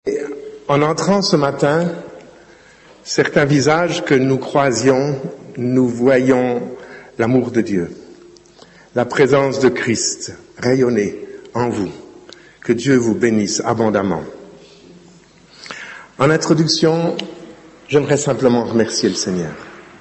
En entrant ce matin, certains visages que nous croisions, nous voyons l'amour de Dieu, la présence de Christ rayonner en vous. Que Dieu vous bénisse abondamment. En introduction, j'aimerais simplement remercier le Seigneur.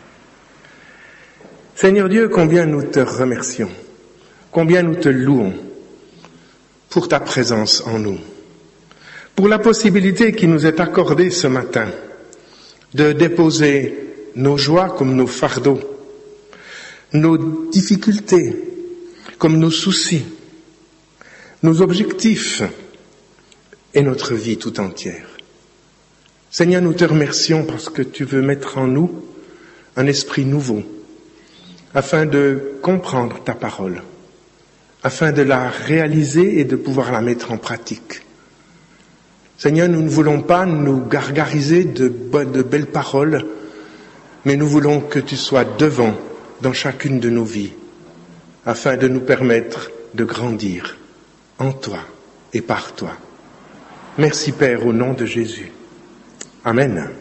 Seigneur Dieu, combien nous te remercions, combien nous te louons pour ta présence en nous, pour la possibilité qui nous est accordée ce matin de déposer nos joies comme nos fardeaux, nos difficultés comme nos soucis, nos objectifs et notre vie tout entière. Seigneur, nous te remercions parce que tu veux mettre en nous un esprit nouveau afin de comprendre ta parole, afin de la réaliser et de pouvoir la mettre en pratique. Seigneur, nous ne voulons pas nous gargariser de belles paroles, mais nous voulons que tu sois devant dans chacune de nos vies, afin de nous permettre de grandir en toi et par toi. Merci Père, au nom de Jésus. Amen.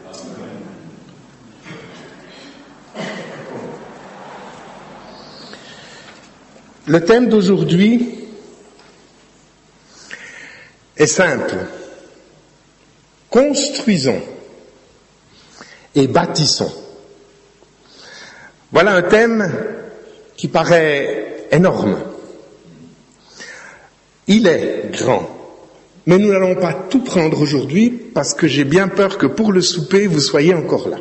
Le thème d'aujourd'hui est simple. Construisons et bâtissons. Voilà un thème qui paraît énorme. Il est grand, mais nous n'allons pas tout prendre aujourd'hui parce que j'ai bien peur que pour le souper, vous soyez encore là.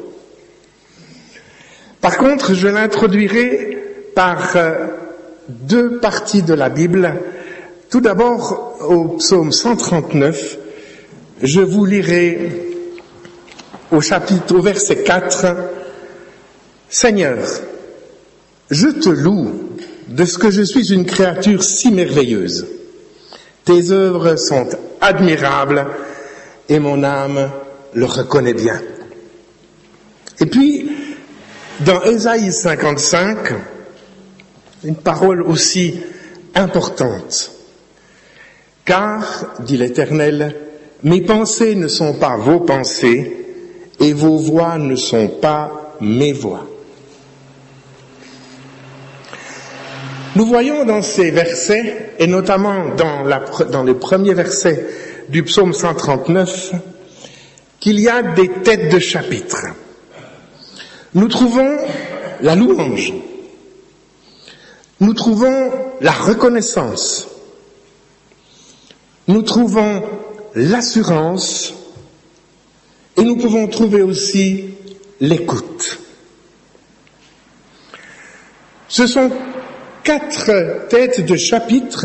Par contre, je l'introduirai par deux parties de la Bible. Tout d'abord, au psaume 139, je vous lirai au verset 4, « Seigneur, je te loue de ce que je suis une créature si merveilleuse. Tes œuvres sont admirables et mon âme le reconnaît bien. » Et puis, dans Ésaïe 55, une parole aussi importante. « Car, dit l'Éternel, mes pensées ne sont pas vos pensées et vos voix ne sont pas mes voix. » Nous voyons dans ces versets, et notamment dans les premiers versets du psaume 139, qu'il y a des têtes de chapitre. Nous trouvons la louange, nous trouvons la reconnaissance, nous trouvons l'assurance et nous pouvons trouver aussi l'écoute. Ce sont 4 têtes de chapitre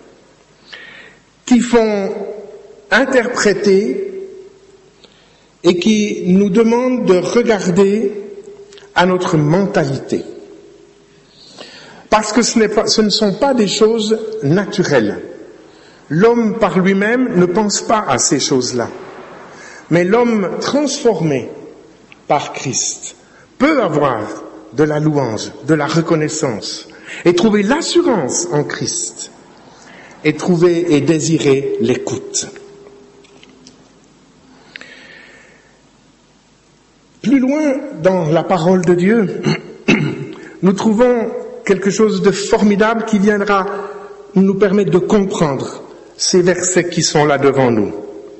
qui font interpréter et qui nous demandent de regarder à notre mentalité. Parce que ce ne sont pas des choses naturelles. L'homme par lui-même ne pense pas à ces choses-là. Mais l'homme transformé par Christ peut avoir de la louange, de la reconnaissance, et trouver l'assurance en Christ, et trouver et désirer l'écoute. Plus loin dans la parole de Dieu, nous trouvons quelque chose de formidable qui viendra nous permettre de comprendre ces versets qui sont là devant nous.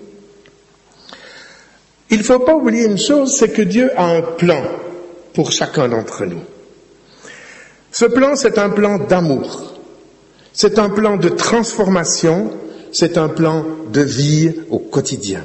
Il ne faut pas oublier une chose, c'est que Dieu a un plan pour chacun d'entre nous. Ce plan, c'est un plan d'amour. C'est un plan de transformation. C'est un plan de vie au quotidien.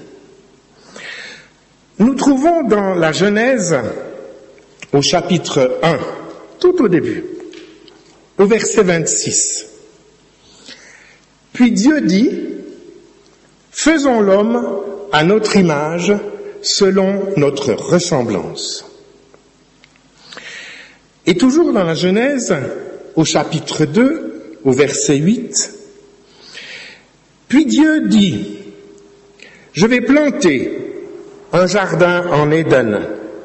Nous trouvons dans la Genèse, au chapitre 1, tout au début, au verset 26. Puis Dieu dit, « Faisons l'homme à notre image, selon notre ressemblance. » Et toujours dans la Genèse, au chapitre 2, au verset 8, « Puis Dieu dit, « Je vais planter un jardin en Éden,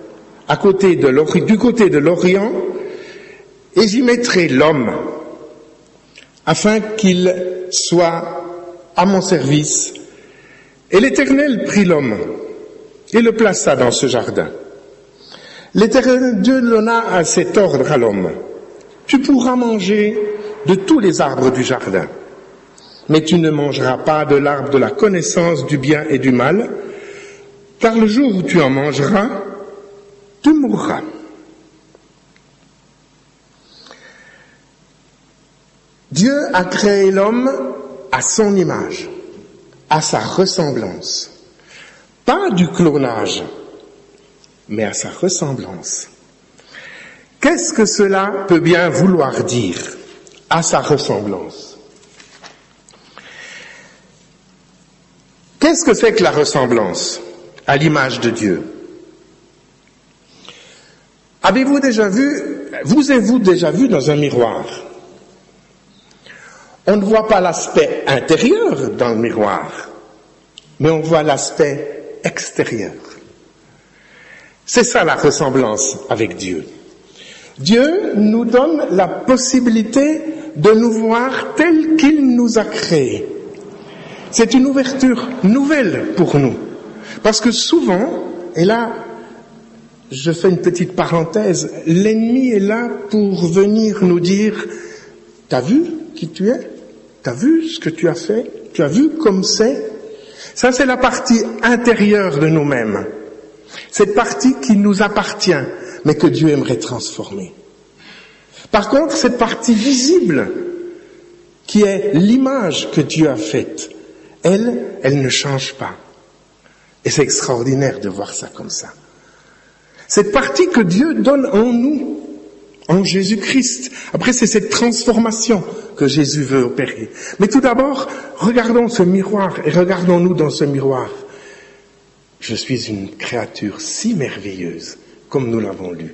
du côté de l'Orient, et j'y mettrai l'homme, afin qu'il soit à mon service Et l'Éternel prit l'homme et le plaça dans ce jardin. L'Éternel Dieu donna cet ordre à l'homme. Tu pourras manger de tous les arbres du jardin, mais tu ne mangeras pas de l'arbre de la connaissance du bien et du mal, car le jour où tu en mangeras, tu mourras. Dieu a créé l'homme à son image, à sa ressemblance. Pas du clonage, mais à sa ressemblance. Qu'est-ce que cela peut bien vouloir dire, à sa ressemblance? Qu'est-ce que c'est que la ressemblance à l'image de Dieu? Avez-vous déjà vu dans un miroir? On ne voit pas l'aspect intérieur dans le miroir, mais on voit l'aspect extérieur. C'est ça la ressemblance avec Dieu. Dieu nous donne la possibilité de nous voir tels qu'il nous a créés. C'est une ouverture nouvelle pour nous. Parce que souvent, et là, je fais une petite parenthèse, l'ennemi est là pour venir nous dire, t'as vu qui tu es? T'as vu ce que tu as fait? Tu as vu comme c'est? Ça, c'est la partie intérieure de nous-mêmes. Cette partie qui nous appartient, mais que Dieu aimerait transformer. Par contre, cette partie visible, qui est l'image que Dieu a faite, elle ne change pas. Et c'est extraordinaire de voir ça comme ça. Cette partie que Dieu donne en nous, en Jésus-Christ. Après, c'est cette transformation que Jésus veut opérer. Mais tout d'abord, regardons ce miroir et regardons-nous dans ce miroir. Je suis une créature si merveilleuse, comme nous l'avons lu.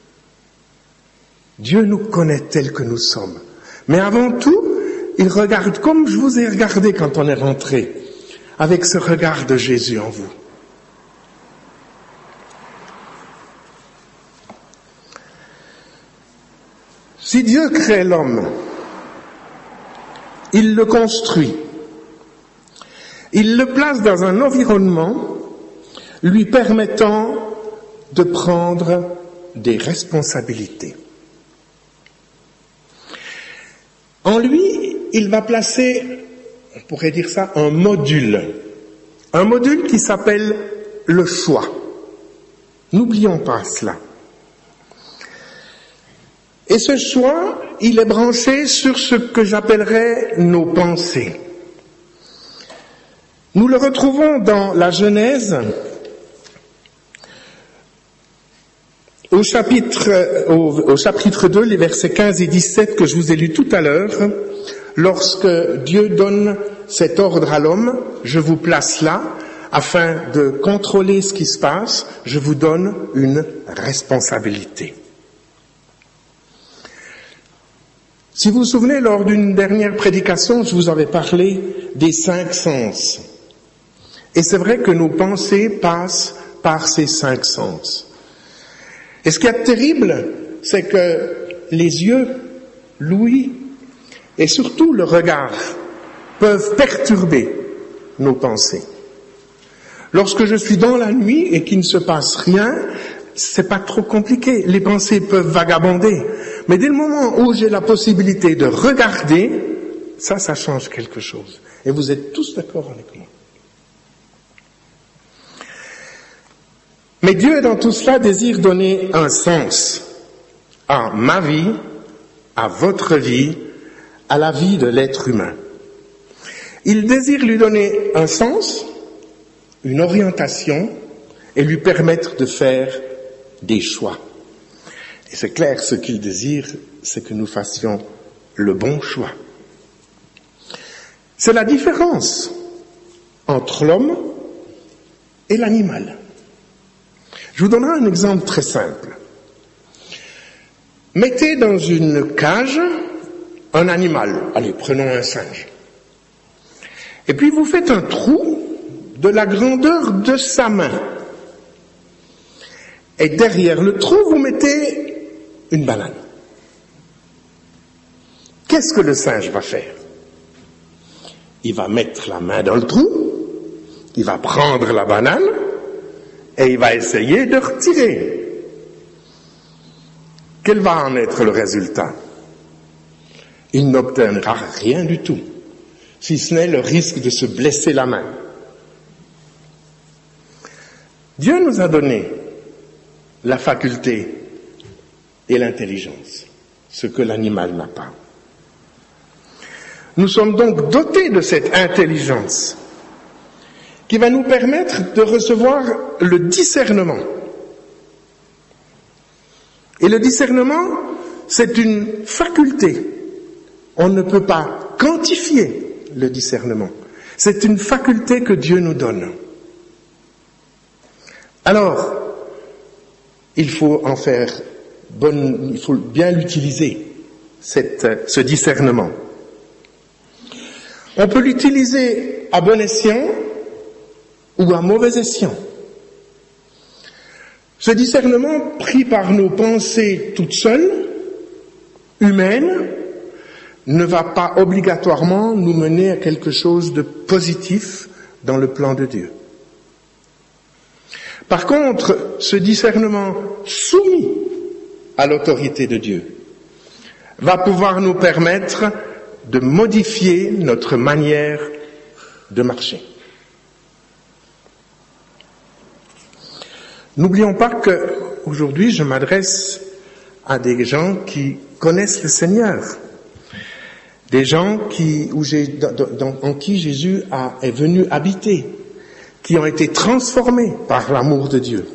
Dieu nous connaît tels que nous sommes. Mais avant tout, il regarde comme je vous ai regardé quand on est rentré, avec ce regard de Jésus en vous. Si Dieu crée l'homme, il le construit. Il le place dans un environnement lui permettant de prendre des responsabilités. En lui, il va placer, on pourrait dire ça, un module qui s'appelle le choix. N'oublions pas cela. Et ce choix, il est branché sur ce que j'appellerais nos pensées. Nous le retrouvons dans la Genèse, au chapitre 2, les versets 15 et 17 que je vous ai lus tout à l'heure. Lorsque Dieu donne cet ordre à l'homme, je vous place là, afin de contrôler ce qui se passe, je vous donne une responsabilité. Si vous vous souvenez, lors d'une dernière prédication, je vous avais parlé des 5 sens. Et c'est vrai que nos pensées passent par ces 5 sens. Et ce qui est terrible, c'est que les yeux, l'ouïe et surtout le regard peuvent perturber nos pensées. Lorsque je suis dans la nuit et qu'il ne se passe rien, c'est pas trop compliqué. Les pensées peuvent vagabonder. Mais dès le moment où j'ai la possibilité de regarder, ça change quelque chose. Et vous êtes tous d'accord avec moi. Mais Dieu, dans tout cela, désire donner un sens à ma vie, à votre vie, à la vie de l'être humain. Il désire lui donner un sens, une orientation, et lui permettre de faire des choix. Et c'est clair, ce qu'il désire, c'est que nous fassions le bon choix. C'est la différence entre l'homme et l'animal. Je vous donnerai un exemple très simple. Mettez dans une cage un animal. Allez, prenons un singe. Et puis vous faites un trou de la grandeur de sa main. Et derrière le trou, vous mettez une banane. Qu'est-ce que le singe va faire? Il va mettre la main dans le trou, Il va prendre la banane et il va essayer de retirer. Quel va en être le résultat? Il n'obtiendra rien du tout, si ce n'est le risque de se blesser la main. Dieu nous a donné la faculté et l'intelligence, ce que l'animal n'a pas. Nous sommes donc dotés de cette intelligence qui va nous permettre de recevoir le discernement. Et le discernement, c'est une faculté. On ne peut pas quantifier le discernement. C'est une faculté que Dieu nous donne. Alors, il faut en faire il faut bien l'utiliser, ce discernement. On peut l'utiliser à bon escient ou à mauvais escient. Ce discernement, pris par nos pensées toutes seules, humaines, ne va pas obligatoirement nous mener à quelque chose de positif dans le plan de Dieu. Par contre, ce discernement soumis à l'autorité de Dieu va pouvoir nous permettre de modifier notre manière de marcher. N'oublions pas qu'aujourd'hui, je m'adresse à des gens qui connaissent le Seigneur, des gens en qui Jésus est venu habiter, qui ont été transformés par l'amour de Dieu.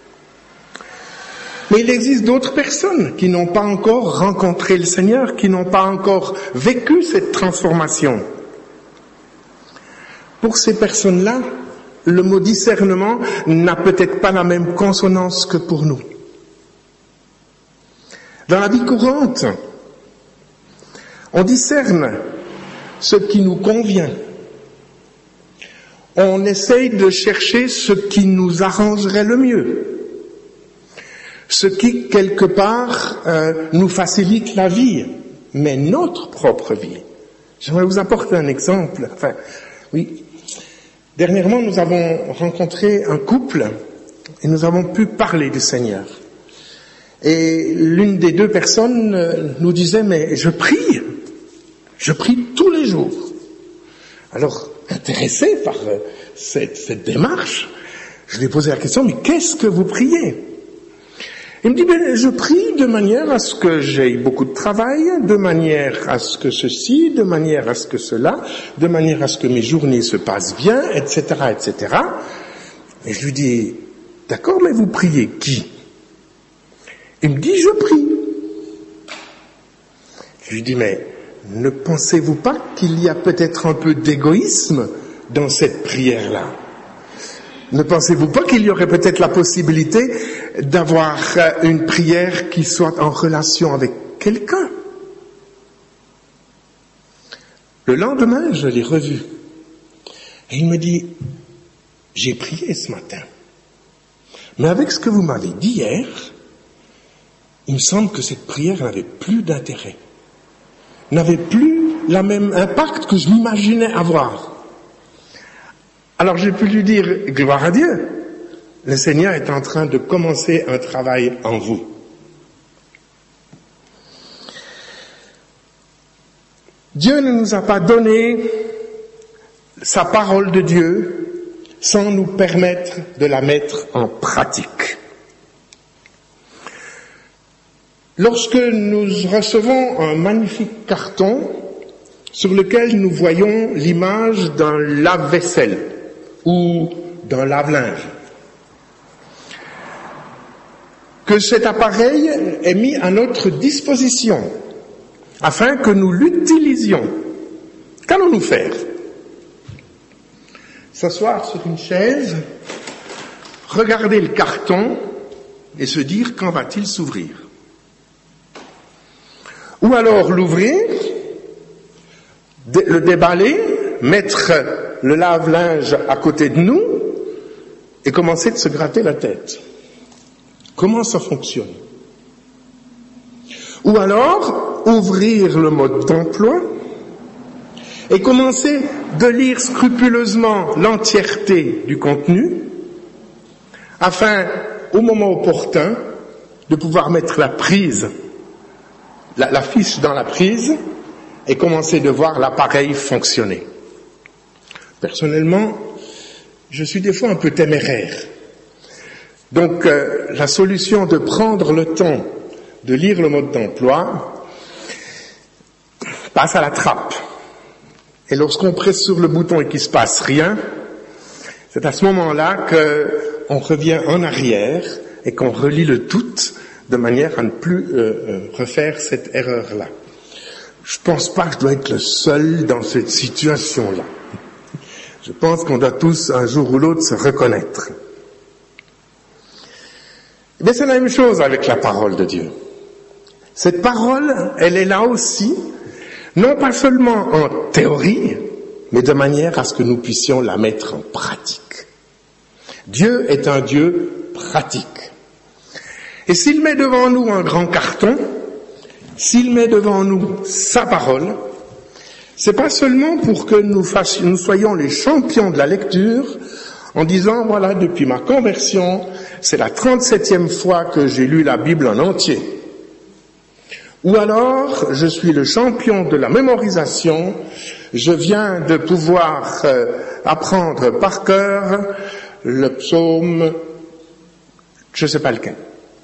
Mais il existe d'autres personnes qui n'ont pas encore rencontré le Seigneur, qui n'ont pas encore vécu cette transformation. Pour ces personnes-là, le mot discernement n'a peut-être pas la même consonance que pour nous. Dans la vie courante, on discerne ce qui nous convient. On essaye de chercher ce qui nous arrangerait le mieux. Ce qui, quelque part, nous facilite la vie, mais notre propre vie. J'aimerais vous apporter un exemple. Dernièrement, nous avons rencontré un couple et nous avons pu parler du Seigneur. Et l'une des deux personnes nous disait, mais je prie tous les jours. Alors, intéressé par cette démarche, je lui ai posé la question, mais qu'est-ce que vous priez? Il me dit, je prie de manière à ce que j'aie beaucoup de travail, de manière à ce que ceci, de manière à ce que cela, de manière à ce que mes journées se passent bien, etc., etc. Et je lui dis, d'accord, mais vous priez qui? Il me dit, je prie. Je lui dis, mais ne pensez-vous pas qu'il y a peut-être un peu d'égoïsme dans cette prière-là? Ne pensez-vous pas qu'il y aurait peut-être la possibilité d'avoir une prière qui soit en relation avec quelqu'un? Le lendemain, je l'ai revu. Et il me dit, j'ai prié ce matin. Mais avec ce que vous m'avez dit hier, il me semble que cette prière n'avait plus d'intérêt. N'avait plus le même impact que je m'imaginais avoir. Alors j'ai pu lui dire, gloire à Dieu, le Seigneur est en train de commencer un travail en vous. Dieu ne nous a pas donné sa parole de Dieu sans nous permettre de la mettre en pratique. Lorsque nous recevons un magnifique carton sur lequel nous voyons l'image d'un lave-vaisselle ou d'un lave-linge, que cet appareil est mis à notre disposition afin que nous l'utilisions, qu'allons-nous faire? S'asseoir sur une chaise, regarder le carton et se dire quand va-t-il s'ouvrir? Ou alors l'ouvrir, le déballer, mettre le lave-linge à côté de nous et commencer de se gratter la tête. Comment ça fonctionne? Ou alors ouvrir le mode d'emploi et commencer de lire scrupuleusement l'entièreté du contenu, afin, au moment opportun, de pouvoir mettre la fiche dans la prise et commencer de voir l'appareil fonctionner. Personnellement, je suis des fois un peu téméraire. Donc, la solution de prendre le temps de lire le mode d'emploi passe à la trappe. Et lorsqu'on presse sur le bouton et qu'il ne se passe rien, c'est à ce moment-là qu'on revient en arrière et qu'on relit le tout de manière à ne plus refaire cette erreur-là. Je pense pas que je dois être le seul dans cette situation-là. Je pense qu'on doit tous, un jour ou l'autre, se reconnaître. Mais c'est la même chose avec la parole de Dieu. Cette parole, elle est là aussi, non pas seulement en théorie, mais de manière à ce que nous puissions la mettre en pratique. Dieu est un Dieu pratique. Et s'il met devant nous un grand carton, s'il met devant nous sa parole, c'est pas seulement pour que nous soyons les champions de la lecture, en disant, voilà, depuis ma conversion, c'est la 37e fois que j'ai lu la Bible en entier. Ou alors, je suis le champion de la mémorisation, je viens de pouvoir apprendre par cœur le psaume, je ne sais pas lequel.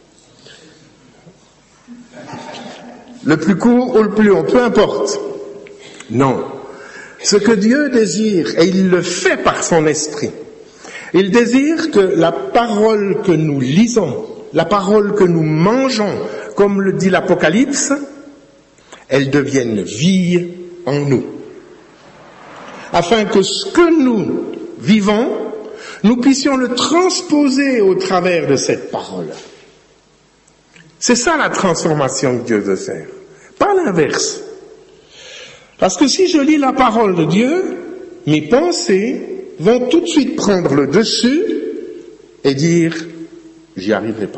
Le plus court ou le plus long, peu importe. Non. Ce que Dieu désire, et il le fait par son esprit, il désire que la parole que nous lisons, la parole que nous mangeons, comme le dit l'Apocalypse, elle devienne vie en nous. Afin que ce que nous vivons, nous puissions le transposer au travers de cette parole. C'est ça la transformation que Dieu veut faire, pas l'inverse. Parce que si je lis la parole de Dieu, mes pensées vont tout de suite prendre le dessus et dire « j'y arriverai pas ».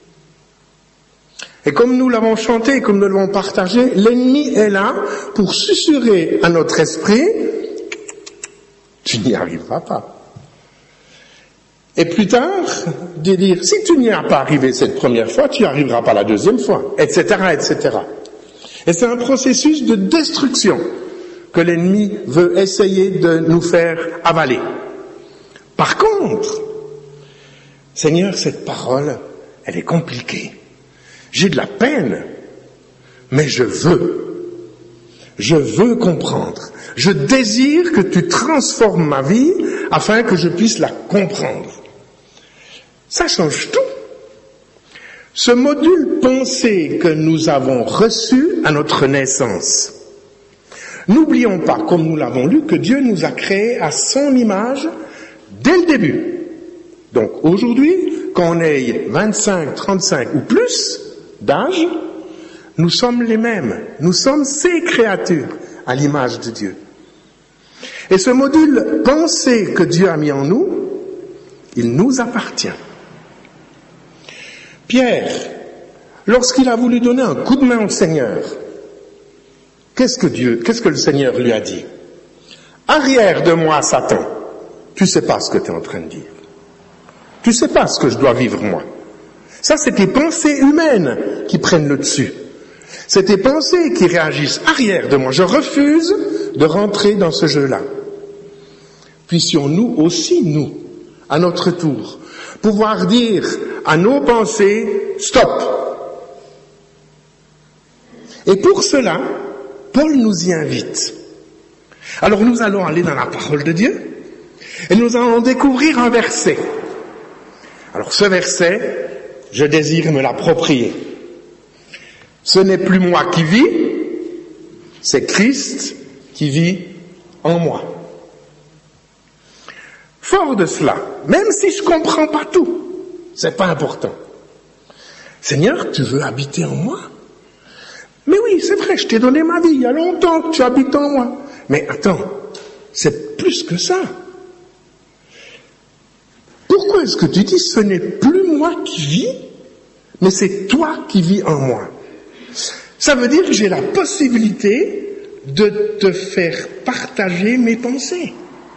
Et comme nous l'avons chanté, comme nous l'avons partagé, l'ennemi est là pour susurrer à notre esprit « tu n'y arriveras pas ». Et plus tard, de dire, si tu n'y as pas arrivé cette première fois, tu n'y arriveras pas la deuxième fois, etc., etc. Et c'est un processus de destruction que l'ennemi veut essayer de nous faire avaler. Par contre, Seigneur, cette parole, elle est compliquée. J'ai de la peine, mais je veux comprendre. Je désire que tu transformes ma vie afin que je puisse la comprendre. Ça change tout. Ce module pensée que nous avons reçu à notre naissance. N'oublions pas, comme nous l'avons lu, que Dieu nous a créés à son image dès le début. Donc aujourd'hui, qu'on ait 25, 35 ou plus d'âge, nous sommes les mêmes. Nous sommes ces créatures à l'image de Dieu. Et ce module pensée que Dieu a mis en nous, il nous appartient. Pierre, lorsqu'il a voulu donner un coup de main au Seigneur, qu'est-ce que le Seigneur lui a dit? Arrière de moi, Satan. Tu sais pas ce que tu es en train de dire. Tu sais pas ce que je dois vivre moi. Ça, c'est tes pensées humaines qui prennent le dessus. C'est tes pensées qui réagissent arrière de moi. Je refuse de rentrer dans ce jeu-là. Puissions-nous aussi, nous, à notre tour, pouvoir dire à nos pensées, stop. Et pour cela, Paul nous y invite. Alors nous allons aller dans la parole de Dieu et nous allons découvrir un verset. Alors ce verset, je désire me l'approprier. Ce n'est plus moi qui vis, c'est Christ qui vit en moi. Fort de cela, même si je comprends pas tout, c'est pas important. Seigneur, tu veux habiter en moi? Mais oui, c'est vrai, je t'ai donné ma vie, il y a longtemps que tu habites en moi. Mais attends, c'est plus que ça. Pourquoi est-ce que tu dis ce n'est plus moi qui vis, mais c'est toi qui vis en moi? Ça veut dire que j'ai la possibilité de te faire partager mes pensées.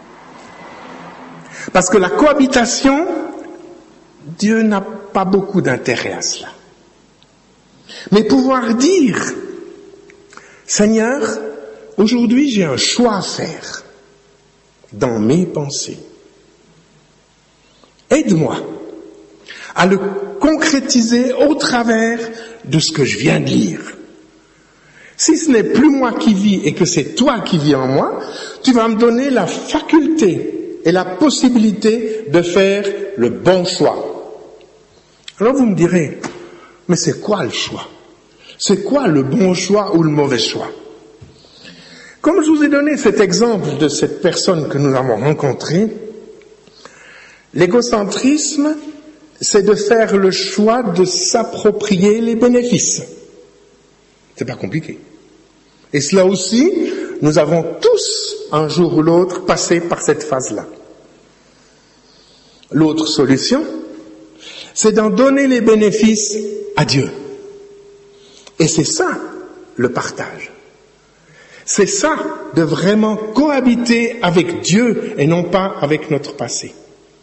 Parce que la cohabitation, Dieu n'a pas beaucoup d'intérêt à cela. Mais pouvoir dire, Seigneur, aujourd'hui j'ai un choix à faire dans mes pensées. Aide-moi à le concrétiser au travers de ce que je viens de lire. Si ce n'est plus moi qui vis et que c'est toi qui vis en moi, tu vas me donner la faculté et la possibilité de faire le bon choix. Alors vous me direz, mais c'est quoi le choix? C'est quoi le bon choix ou le mauvais choix? Comme je vous ai donné cet exemple de cette personne que nous avons rencontrée, l'égocentrisme, c'est de faire le choix de s'approprier les bénéfices. C'est pas compliqué. Et cela aussi, nous avons tous, un jour ou l'autre, passé par cette phase-là. L'autre solution, c'est d'en donner les bénéfices à Dieu. Et c'est ça, le partage. C'est ça, de vraiment cohabiter avec Dieu et non pas avec notre passé.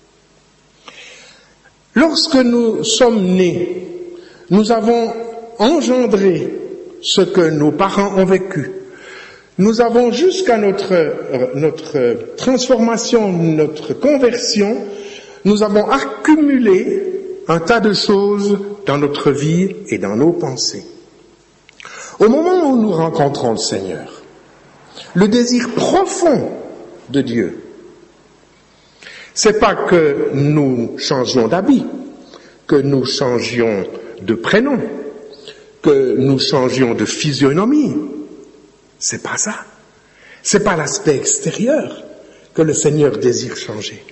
Lorsque nous sommes nés, nous avons engendré ce que nos parents ont vécu. Nous avons jusqu'à notre transformation, notre conversion, nous avons accumulé un tas de choses dans notre vie et dans nos pensées. Au moment où nous rencontrons le Seigneur, le désir profond de Dieu, c'est pas que nous changions d'habit, que nous changions de prénom, que nous changions de physionomie. C'est pas ça. C'est pas l'aspect extérieur que le Seigneur désire changer.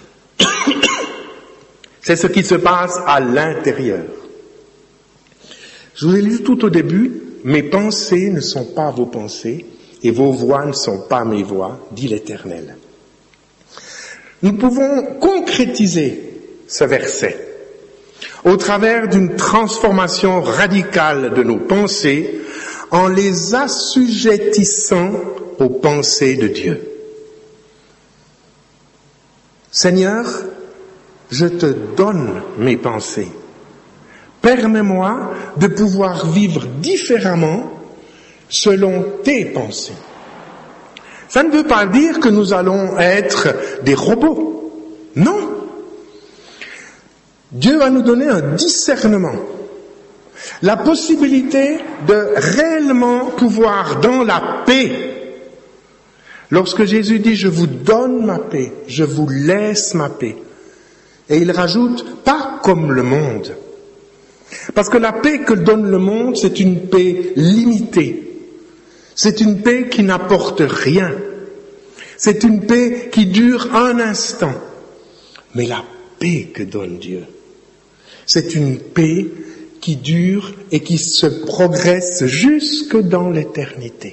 C'est ce qui se passe à l'intérieur. Je vous ai dit tout au début, mes pensées ne sont pas vos pensées et vos voix ne sont pas mes voix, dit l'Éternel. Nous pouvons concrétiser ce verset au travers d'une transformation radicale de nos pensées en les assujettissant aux pensées de Dieu. Seigneur, je te donne mes pensées. Permets-moi de pouvoir vivre différemment selon tes pensées. Ça ne veut pas dire que nous allons être des robots. Non. Dieu va nous donner un discernement. La possibilité de réellement pouvoir, dans la paix, lorsque Jésus dit « je vous donne ma paix, je vous laisse ma paix », et il rajoute « pas comme le monde ». Parce que la paix que donne le monde, c'est une paix limitée. C'est une paix qui n'apporte rien. C'est une paix qui dure un instant. Mais la paix que donne Dieu, c'est une paix qui dure et qui se progresse jusque dans l'éternité.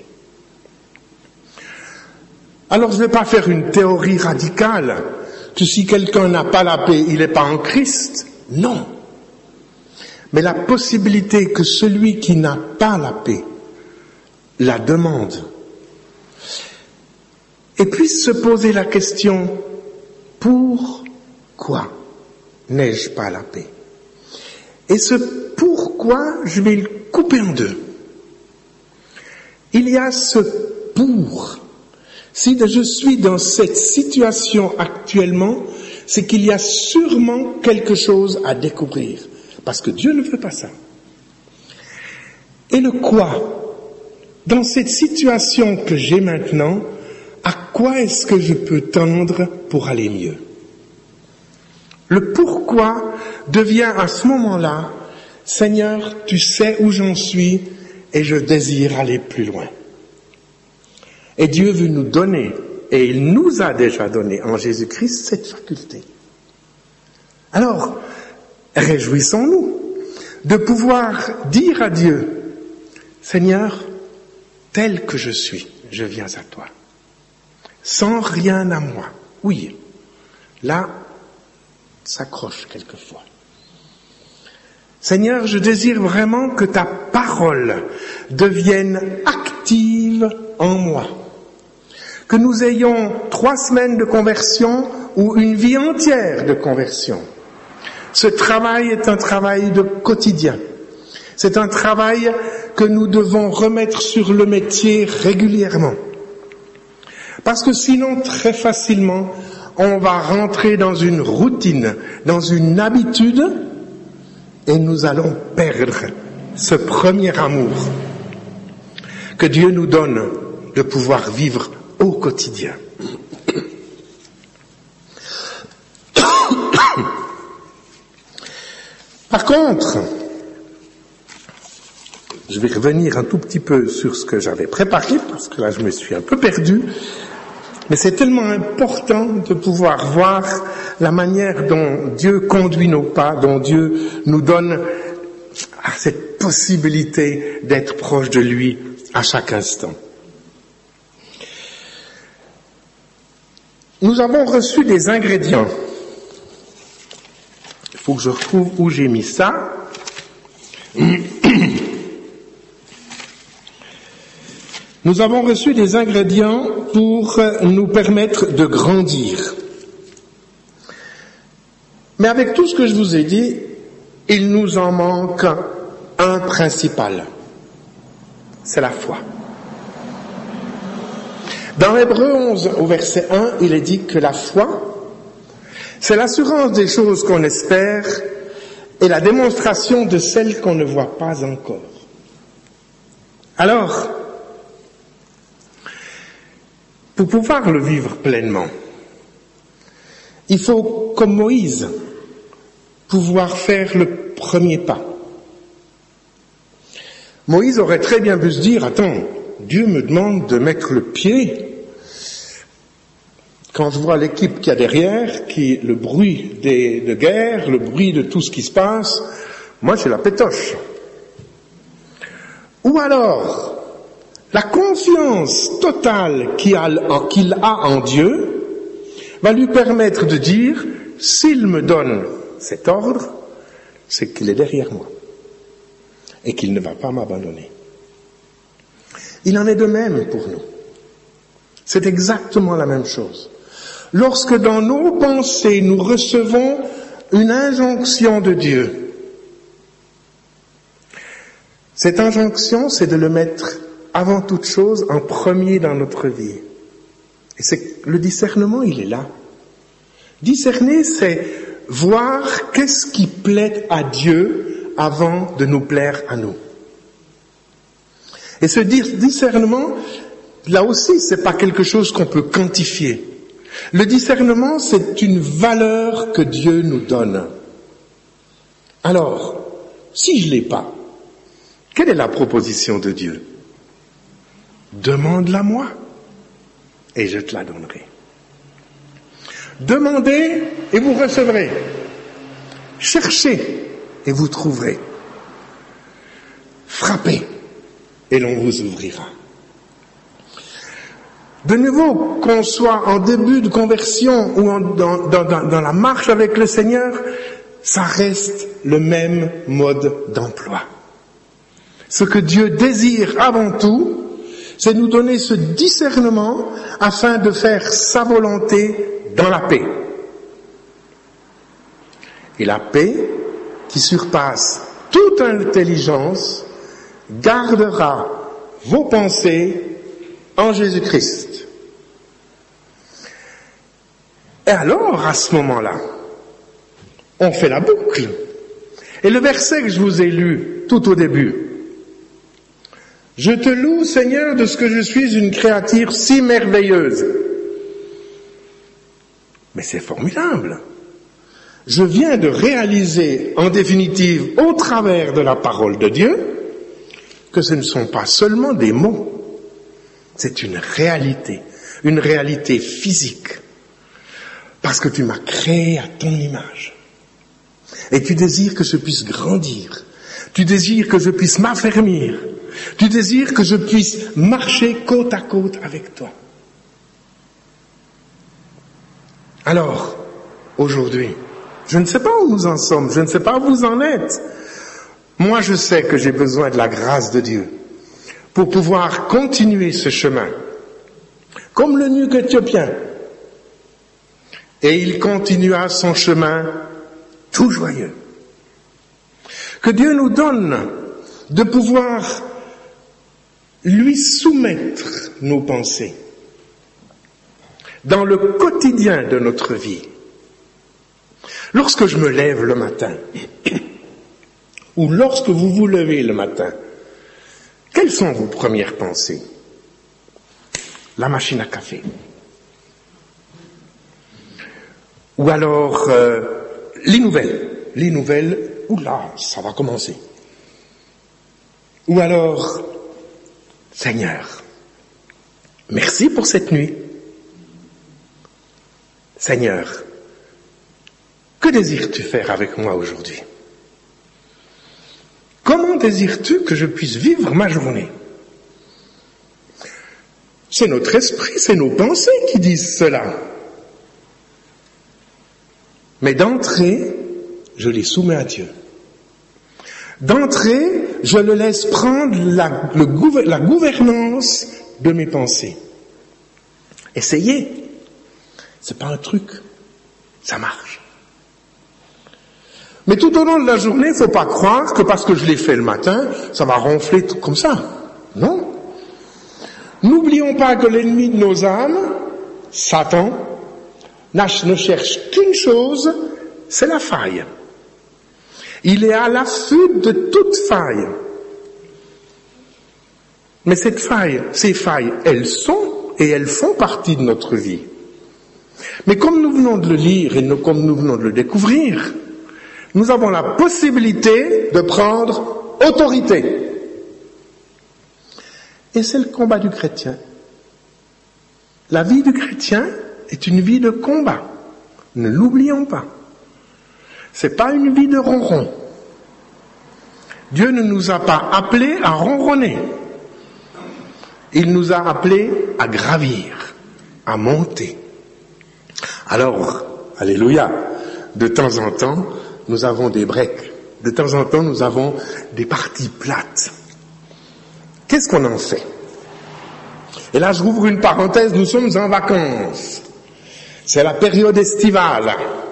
Alors je ne vais pas faire une théorie radicale que si quelqu'un n'a pas la paix, il n'est pas en Christ. Non. Mais la possibilité que celui qui n'a pas la paix la demande et puisse se poser la question, pourquoi n'ai-je pas la paix? Et ce pourquoi, je vais le couper en deux. Il y a ce pour. Si je suis dans cette situation actuellement, c'est qu'il y a sûrement quelque chose à découvrir. Parce que Dieu ne veut pas ça. Et le quoi? Dans cette situation que j'ai maintenant, à quoi est-ce que je peux tendre pour aller mieux? Le pourquoi devient à ce moment-là, Seigneur, tu sais où j'en suis et je désire aller plus loin. Et Dieu veut nous donner, et il nous a déjà donné en Jésus-Christ cette faculté. Alors, réjouissons-nous de pouvoir dire à Dieu, Seigneur, tel que je suis, je viens à toi. Sans rien à moi. Oui, là, s'accroche quelquefois. Seigneur, je désire vraiment que ta parole devienne active en moi. Que nous ayons 3 semaines de conversion ou une vie entière de conversion. Ce travail est un travail de quotidien. C'est un travail que nous devons remettre sur le métier régulièrement. Parce que sinon, très facilement, on va rentrer dans une routine, dans une habitude, et nous allons perdre ce premier amour que Dieu nous donne de pouvoir vivre au quotidien. Par contre, je vais revenir un tout petit peu sur ce que j'avais préparé, parce que là je me suis un peu perdu, mais c'est tellement important de pouvoir voir la manière dont Dieu conduit nos pas, dont Dieu nous donne cette possibilité d'être proche de lui à chaque instant. Nous avons reçu des ingrédients. Il faut que je retrouve où j'ai mis ça. Nous avons reçu des ingrédients pour nous permettre de grandir. Mais avec tout ce que je vous ai dit, il nous en manque un principal. C'est la foi. Dans Hébreux 11, au verset 1, il est dit que la foi, c'est l'assurance des choses qu'on espère et la démonstration de celles qu'on ne voit pas encore. Alors, pour pouvoir le vivre pleinement, il faut, comme Moïse, pouvoir faire le premier pas. Moïse aurait très bien pu se dire, attends, Dieu me demande de mettre le pied. Quand je vois l'équipe qu'il y a derrière, le bruit de guerre, le bruit de tout ce qui se passe, moi j'ai la pétoche. Ou alors, la confiance totale qu'il a en Dieu va lui permettre de dire, s'il me donne cet ordre, c'est qu'il est derrière moi et qu'il ne va pas m'abandonner. Il en est de même pour nous. C'est exactement la même chose. Lorsque dans nos pensées nous recevons une injonction de Dieu, cette injonction, c'est de le mettre avant toute chose en premier dans notre vie. Et c'est le discernement, il est là. Discerner, c'est voir qu'est-ce qui plaît à Dieu avant de nous plaire à nous. Et ce discernement, là aussi, c'est pas quelque chose qu'on peut quantifier. Le discernement, c'est une valeur que Dieu nous donne. Alors, si je l'ai pas, quelle est la proposition de Dieu? Demande-la moi et je te la donnerai. Demandez et vous recevrez. Cherchez et vous trouverez. Frappez et l'on vous ouvrira. De nouveau, qu'on soit en début de conversion ou dans la marche avec le Seigneur, ça reste le même mode d'emploi. Ce que Dieu désire avant tout, c'est nous donner ce discernement afin de faire sa volonté dans la paix. Et la paix, qui surpasse toute intelligence, gardera vos pensées en Jésus-Christ. Et alors, à ce moment-là, on fait la boucle. Et le verset que je vous ai lu tout au début, « Je te loue, Seigneur, de ce que je suis une créature si merveilleuse. » Mais c'est formidable. Je viens de réaliser, en définitive, au travers de la parole de Dieu, que ce ne sont pas seulement des mots. C'est une réalité physique. Parce que tu m'as créé à ton image. Et tu désires que je puisse grandir. Tu désires que je puisse m'affermir. Tu désires que je puisse marcher côte à côte avec toi. Alors, aujourd'hui, je ne sais pas où nous en sommes, je ne sais pas où vous en êtes. Moi, je sais que j'ai besoin de la grâce de Dieu pour pouvoir continuer ce chemin, comme le nuque éthiopien. Et il continua son chemin tout joyeux. Que Dieu nous donne de pouvoir lui soumettre nos pensées dans le quotidien de notre vie. Lorsque je me lève le matin, ou lorsque vous vous levez le matin, quelles sont vos premières pensées? La machine à café. Ou alors, les nouvelles, oula, ça va commencer. Ou alors, Seigneur, merci pour cette nuit. Seigneur, que désires-tu faire avec moi aujourd'hui? Comment désires-tu que je puisse vivre ma journée? C'est notre esprit, c'est nos pensées qui disent cela. Mais d'entrée, je les soumets à Dieu. D'entrée, je le laisse prendre la gouvernance de mes pensées. Essayez. C'est pas un truc. Ça marche. Mais tout au long de la journée, il ne faut pas croire que parce que je l'ai fait le matin, ça va ronfler tout comme ça. Non. N'oublions pas que l'ennemi de nos âmes, Satan, ne cherche qu'une chose, c'est la faille. Il est à l'affût de toute faille. Mais ces failles, elles sont et elles font partie de notre vie. Mais comme nous venons de le lire et comme nous venons de le découvrir, nous avons la possibilité de prendre autorité. Et c'est le combat du chrétien. La vie du chrétien est une vie de combat. Ne l'oublions pas. C'est pas une vie de ronron. Dieu ne nous a pas appelés à ronronner. Il nous a appelés à gravir, à monter. Alors, alléluia, de temps en temps, nous avons des breaks. De temps en temps, nous avons des parties plates. Qu'est-ce qu'on en fait? Et là, je rouvre une parenthèse, nous sommes en vacances. C'est la période estivale.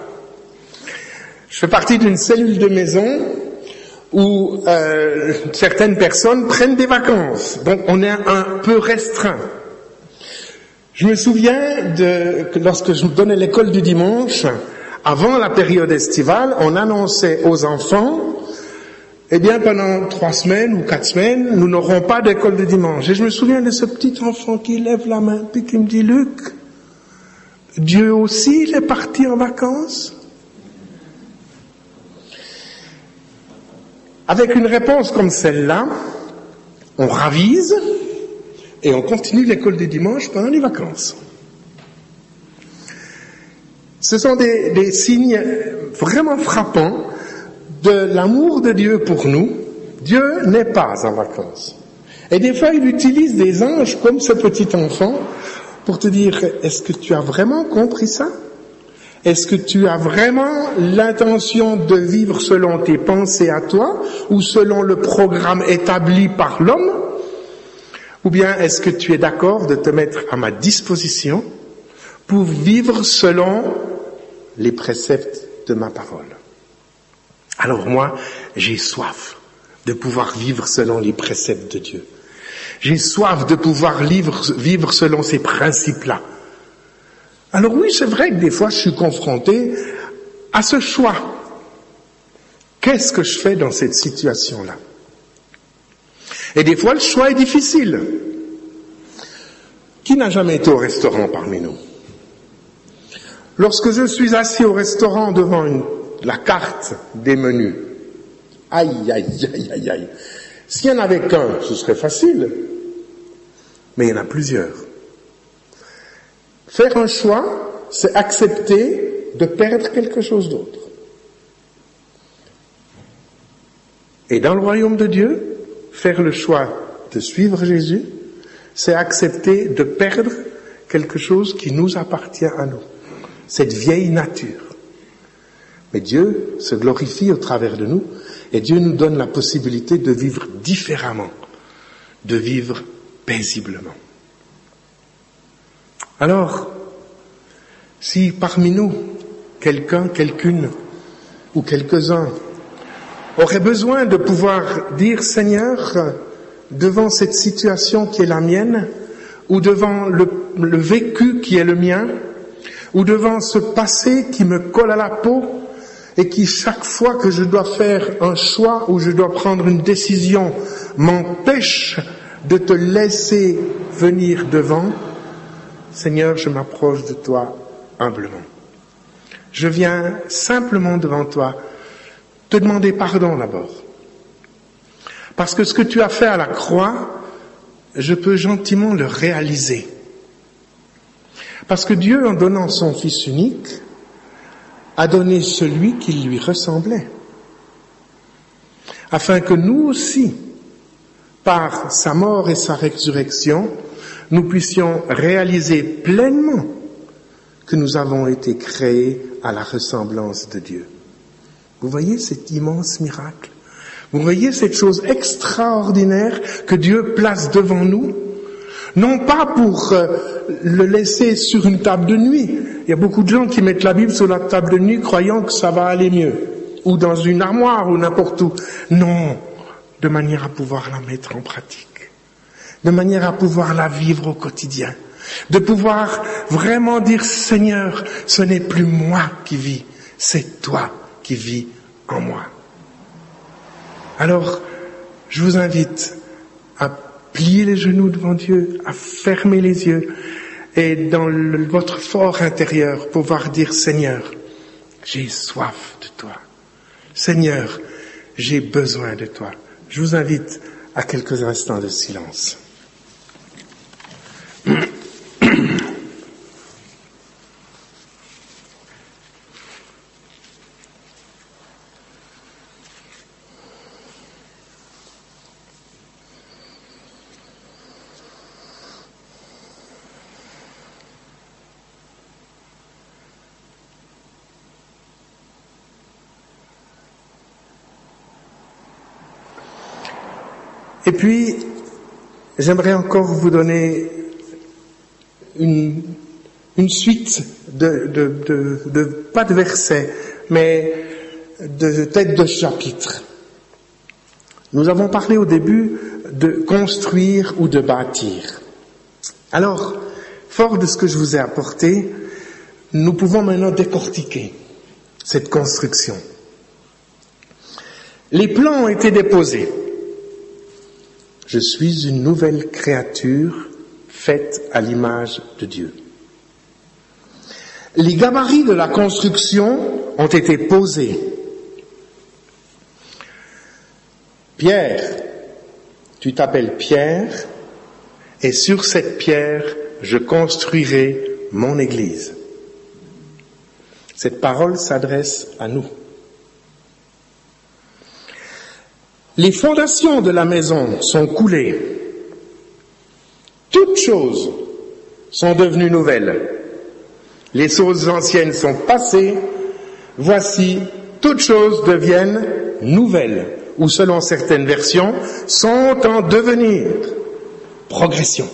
Je fais partie d'une cellule de maison où certaines personnes prennent des vacances. Donc, on est un peu restreint. Je me souviens que lorsque je donnais l'école du dimanche, avant la période estivale, on annonçait aux enfants, eh bien, pendant 3 semaines ou 4 semaines, nous n'aurons pas d'école de dimanche. Et je me souviens de ce petit enfant qui lève la main, puis qui me dit, Luc, Dieu aussi, il est parti en vacances? Avec une réponse comme celle-là, on ravise et on continue l'école du dimanche pendant les vacances. Ce sont des signes vraiment frappants de l'amour de Dieu pour nous. Dieu n'est pas en vacances. Et des fois, il utilise des anges comme ce petit enfant pour te dire, est-ce que tu as vraiment compris ça? Est-ce que tu as vraiment l'intention de vivre selon tes pensées à toi ou selon le programme établi par l'homme? Ou bien est-ce que tu es d'accord de te mettre à ma disposition pour vivre selon les préceptes de ma parole? Alors moi, j'ai soif de pouvoir vivre selon les préceptes de Dieu. J'ai soif de pouvoir vivre selon ces principes-là. Alors oui, c'est vrai que des fois, je suis confronté à ce choix. Qu'est-ce que je fais dans cette situation-là? Et des fois, le choix est difficile. Qui n'a jamais été au restaurant parmi nous? Lorsque je suis assis au restaurant devant la carte des menus, aïe, aïe, aïe, aïe, aïe. S'il n'y en avait qu'un, ce serait facile. Mais il y en a plusieurs. Faire un choix, c'est accepter de perdre quelque chose d'autre. Et dans le royaume de Dieu, faire le choix de suivre Jésus, c'est accepter de perdre quelque chose qui nous appartient à nous. Cette vieille nature. Mais Dieu se glorifie au travers de nous et Dieu nous donne la possibilité de vivre différemment. de vivre paisiblement. Alors, si parmi nous, quelqu'un, quelqu'une ou quelques-uns auraient besoin de pouvoir dire « Seigneur, devant cette situation qui est la mienne, ou devant le vécu qui est le mien, ou devant ce passé qui me colle à la peau, et qui chaque fois que je dois faire un choix ou je dois prendre une décision m'empêche de te laisser venir devant, Seigneur, je m'approche de toi humblement. Je viens simplement devant toi te demander pardon d'abord. Parce que ce que tu as fait à la croix, je peux gentiment le réaliser. Parce que Dieu, en donnant son Fils unique, a donné celui qui lui ressemblait. Afin que nous aussi, par sa mort et sa résurrection, nous puissions réaliser pleinement que nous avons été créés à la ressemblance de Dieu. Vous voyez cet immense miracle? Vous voyez cette chose extraordinaire que Dieu place devant nous? Non pas pour le laisser sur une table de nuit. Il y a beaucoup de gens qui mettent la Bible sur la table de nuit croyant que ça va aller mieux. Ou dans une armoire ou n'importe où. Non, de manière à pouvoir la mettre en pratique. De manière à pouvoir la vivre au quotidien. De pouvoir vraiment dire, Seigneur, ce n'est plus moi qui vis, c'est toi qui vis en moi. Alors, je vous invite à plier les genoux devant Dieu, à fermer les yeux et dans votre fort intérieur pouvoir dire, Seigneur, j'ai soif de toi. Seigneur, j'ai besoin de toi. Je vous invite à quelques instants de silence. Et puis, j'aimerais encore vous donner une suite pas de versets, mais de têtes de chapitre. Nous avons parlé au début de construire ou de bâtir. Alors, fort de ce que je vous ai apporté, nous pouvons maintenant décortiquer cette construction. Les plans ont été déposés. Je suis une nouvelle créature faite à l'image de Dieu. Les gabarits de la construction ont été posés. Pierre, tu t'appelles Pierre, et sur cette pierre, je construirai mon Église. Cette parole s'adresse à nous. Les fondations de la maison sont coulées. Toutes choses sont devenues nouvelles. Les choses anciennes sont passées. Voici, toutes choses deviennent nouvelles. Ou selon certaines versions, sont en devenir. Progression.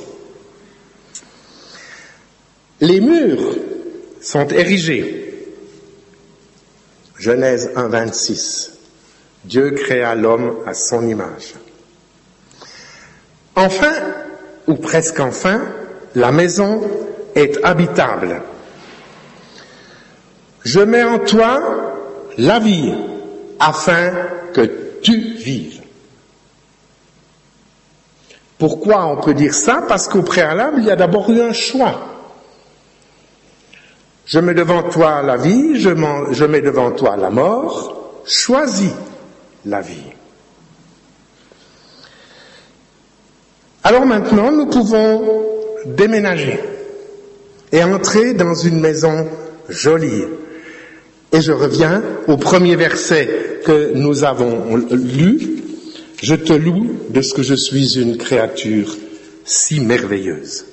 Les murs sont érigés. Genèse 1, 26. Dieu créa l'homme à son image. Enfin, ou presque enfin, la maison est habitable. Je mets en toi la vie afin que tu vives. Pourquoi on peut dire ça? Parce qu'au préalable, il y a d'abord eu un choix. Je mets devant toi la vie, je mets devant toi la mort, choisis la vie. Alors maintenant, nous pouvons déménager et entrer dans une maison jolie. Et je reviens au premier verset que nous avons lu. Je te loue de ce que je suis une créature si merveilleuse.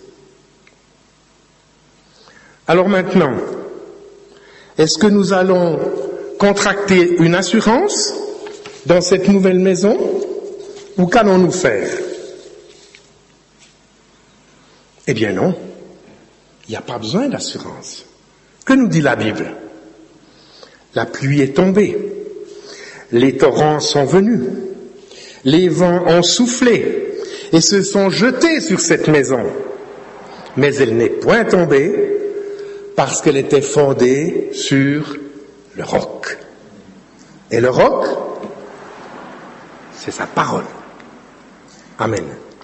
Alors maintenant, est-ce que nous allons contracter une assurance dans cette nouvelle maison ou qu'allons-nous faire? Eh bien non, il n'y a pas besoin d'assurance. Que nous dit la Bible? La pluie est tombée, les torrents sont venus, les vents ont soufflé et se sont jetés sur cette maison. Mais elle n'est point tombée parce qu'elle était fondée sur le roc. Et le roc, c'est sa parole. Amen.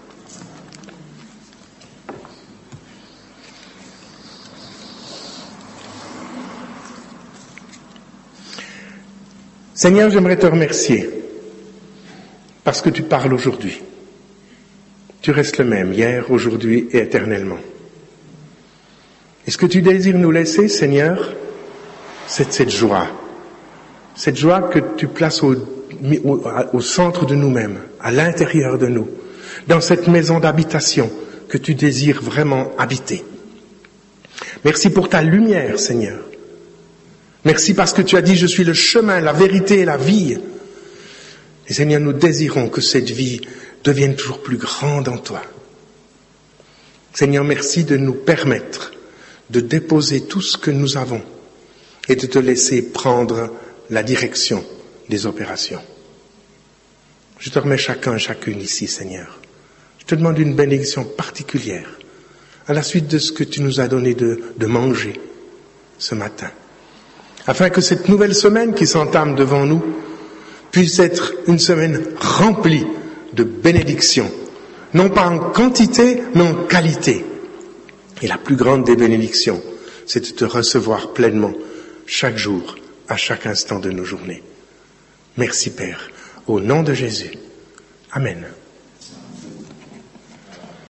Seigneur, j'aimerais te remercier parce que tu parles aujourd'hui. Tu restes le même, hier, aujourd'hui et éternellement. Et ce que tu désires nous laisser, Seigneur, c'est cette joie que tu places au centre de nous-mêmes, à l'intérieur de nous, dans cette maison d'habitation que tu désires vraiment habiter. Merci pour ta lumière, Seigneur. Merci parce que tu as dit, je suis le chemin, la vérité et la vie. Et Seigneur, nous désirons que cette vie devienne toujours plus grande en toi. Seigneur, merci de nous permettre de déposer tout ce que nous avons et de te laisser prendre la direction des opérations. Je te remets chacun et chacune ici, Seigneur. Je te demande une bénédiction particulière à la suite de ce que tu nous as donné de manger ce matin, afin que cette nouvelle semaine qui s'entame devant nous puisse être une semaine remplie de bénédictions, non pas en quantité, mais en qualité. Et la plus grande des bénédictions, c'est de te recevoir pleinement chaque jour, à chaque instant de nos journées. Merci Père, au nom de Jésus. Amen.